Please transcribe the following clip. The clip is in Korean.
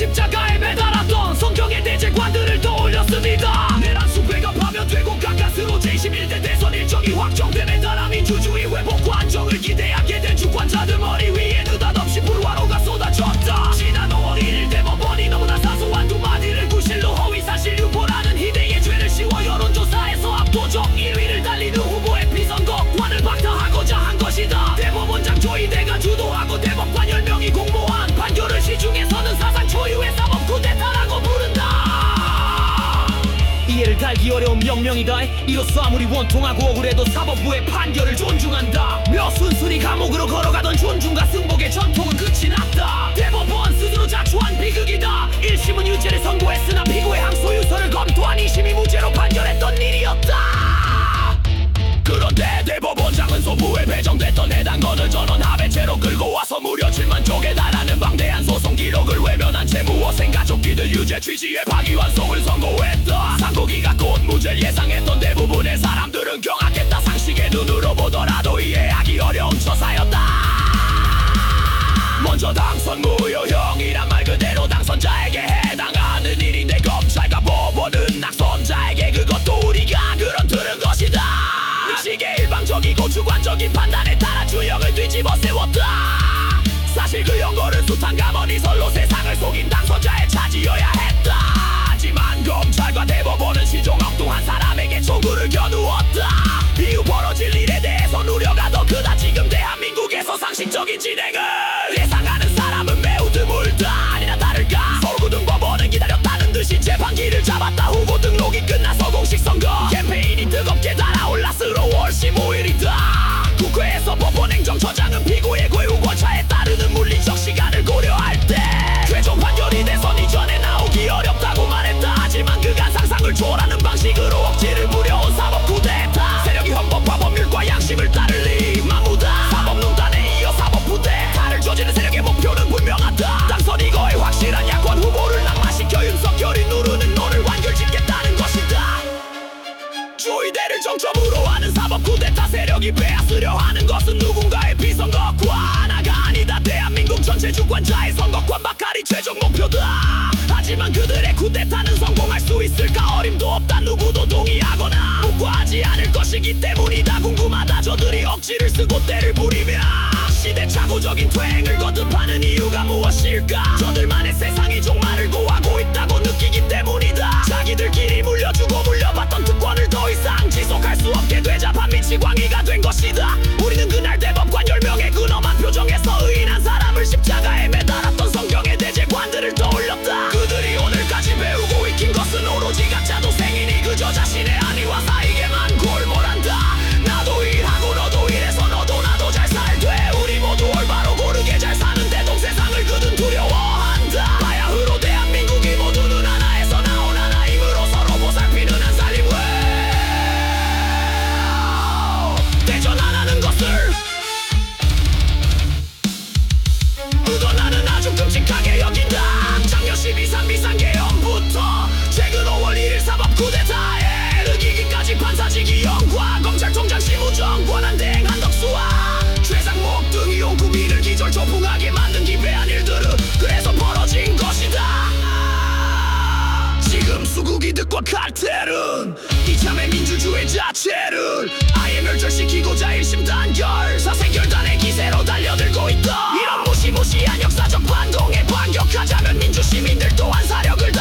십자가에 매달았던 성경의 대제관들을 떠올렸습니다. 내란 수배가 파면되고 가까스로 제21대 대선 일정이 확정되는 나라 민주주의 회복과 안정을 기대하게 된 주권자들 머리 위에 느닷없이 불화로가 쏟아졌다. 지난 5월 1일 대법원이 너무나 사소한 두 마디를 구실로 허위사실 유포라는 희대의 죄를 씌워 여론조사에서 압도적 1위를 달리는 후보의 비선거권을 박탈하고자 한 것이다. 대법원장 조희대가 주도하고 대법관 10명이 공모한 판결을 시중에서는 사상 초유의 사법 쿠데타라고 부른다. 이해를 달기 어려운 명령이다. 이로써 아무리 원통하고 억울해도 사법부의 판결을 존중한다. 며 순순히 감옥으로 걸어가던 존중과 승복의 전통은 끝이 났다. 대법원 스스로 자초한 비극이다. 1심은 유죄를 선고했으나 피고의 항소 유서를 검토한 2심이 무죄로 판결했던 일이었다. 그런데 대법원장은 소부에 배정됐던 해당 건을 전원 합의체로 끌고 와서 무려 7만 쪽에 달하는 방대한 소송 기록을 외면한 채 무엇생 가족기들 유죄 취지의 파기환송을 선고했다. 상고기가 곧 무죄를 예상했던 대부분의 사람들은 경악했다. 상식의 눈으로 보더라도 이해하기 어려운 처사였다. 먼저 당선 무효형이란 말 그대로 당선자에게 해당하는 일인데 검찰과 법원은 낙선자에게 그것도 우리가 그런 들은 것이다. 의식의 일방적이고 주관적인 판단에 따라 주형을 뒤집어 세웠다. 사실 그 연고는 숱한 가머니설로 세상을 속인 당선자의 차지여야 했다. 하지만 검찰과 대법원은 시종 엉뚱한 사람에게 초구를 겨누었다. 이후 벌어질 일에 대해서 우려가 더 크다. 지금 대한민국에서 상식적인 진행을 예상하는 사람은 매우 드물다. 아니나 다를까 서울고등법원은 기다렸다는 듯이 재판기를 잡았다. 후보 등록이 끝나서 공식 선거 캠페인이 뜨겁게 달아올랐으로 5월 15일이다. 국회에서 법원행정처장은 피고의 고유 권차에 따르는 물리적 시간을 고려할 때 최종 판결이 대선 이전에 나오기 어렵다고 말했다. 하지만 그간 상상을 초월하는 방식으로 억지를 부려온 사법 쿠데타. 세력이 헌법과 법률과 양심을 따르리 마무다. 사법농단에 이어 사법 쿠데타를 저지른 세력의 목표는 분명하다. 당선이 거의 확실한 야권 후보를 낙마시켜 윤석열이 누르는 노를 완결짓겠다는 것이다. 조이대를 정점으로 하는 사법 쿠데타 세력이 빼앗으려 하는 것은 누군가의 비선거권화가 아니다. 대한민국 전체 주권자의 선거권 박탈이 최종 목표다. 하지만 그들의 쿠데타는 성공할 수 있을까 어림도 없다. 누구도 동의하거나 묵과하지 않을 것이기 때문이다. 궁금하다. 저들이 억지를 쓰고 때를 부리며 시대착오적인 퇴행을 거듭하는 이유가 무엇일까? 저들만의 세상이 종말을 고하고 있다고 느끼기 때문이다. 자기들끼리 물려주고 물려받던 특권을 더 이상 지속할 수 없게 되자 반미치 광의가 된 것이다. 우리는 그날 대법관 10명의 근엄한 표정에서 의인한 사람을 십자가에 매달았던 성경의 대제관들을 떠올렸다. 그들이 오늘까지 배우고 익힌 것은 오로지 가짜 도생이니 그저 자신의 안위와 사익에만 골몰한다. 나도 일하고 너도 일해서 너도 나도 잘 살돼. 우리 모두 올바로 고르게 잘 사는 대동 세상을 그든 두려워한다. 바야흐로 대한민국이 모두 눈 하나에서 나온 하나임으로 서로 보살피는 한 살림을 대전하는 것을 의도나는 아주 끔찍하게 여긴다. 작년 12.3 비상계엄부터 최근 5월 1일 사법 쿠데타에 이르기까지 판사직이 영과 검찰총장 심우정 권한대행 한덕수와 최상목 등이 온 국민을 기절초풍하게 만든 기괴한 일들은 그래서 벌어진 것이다. 지금 수국이득과 칼텔은 이참에 민주주의 자체를 아예 멸절시키고자 1심 단결 사생결단의 기세로 달려들고 있다. 이런 무시무시한 역사적 반동에 반격하자면 민주시민들 또한 사력을